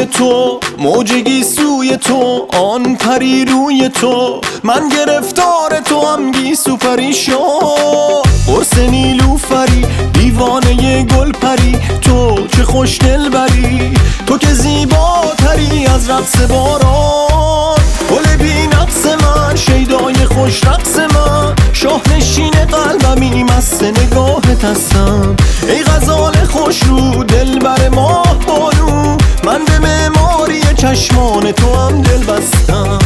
تو، موج سوی تو، آن پری روی تو، من گرفتار تو هم گیسو پریشان. قرص نیلوفری، دیوانه گل پری، تو چه خوش دل بری، تو که زیباتری از رقص باران. گل بی نقص من، شیدای خوش رقص من، شاه نشین قلبمی مست نگاهت هستم. ای غزال خوش رو، دل بر ماه بانو، من به معماری چشمان تو هم دل بستم.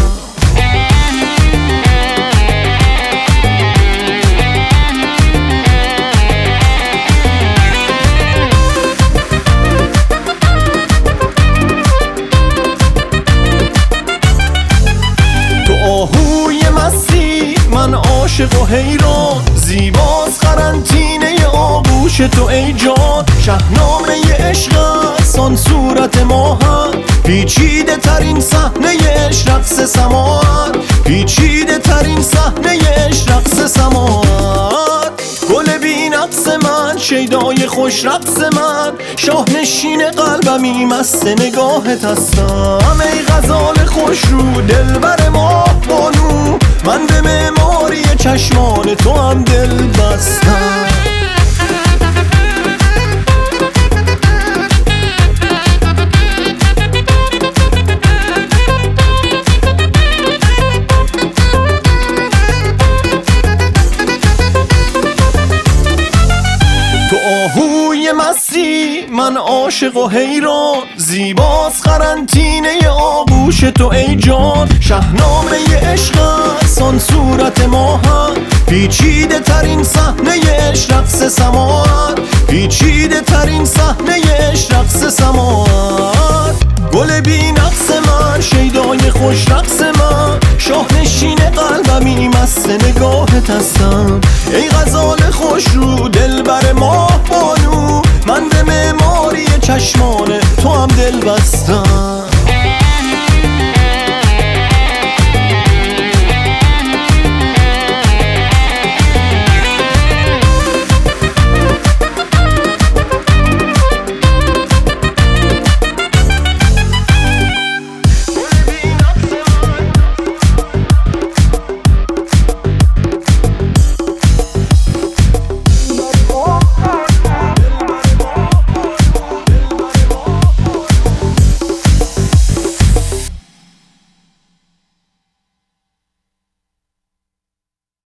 تو آهوی مستی، من عاشق و حیران، زیباست قرنطینه آغوش تو ای جان. شاهنامه عشق است آن صورت ماهت، پیچیده ترین صحنه عشق رقص سماعت، پیچیده ترین صحنه عشق رقص سماعت. گل بی نقص من، شیدای خوش رقص من، شاه نشین قلبمی مست نگاهت هستم. ای غزال خوش رو، دل بر ماه بانو، من به معماری چشمان تو هم دل بستم. تو آهوی مستی، من عاشق و حیران، زیباست قرنطینه آغوش تو ای جان. شاهنامه عشق است آن صورت ماهت، پیچیده ترین صحنه عشق رقص سماعت، پیچیده ترین صحنه عشق رقص سماعت. گل بی نقص من، شیدای خوش رقص من، شاه نشین قلبمی مست نگاهت هستم. ای غزال خوش رو، دل بر ماه بانو،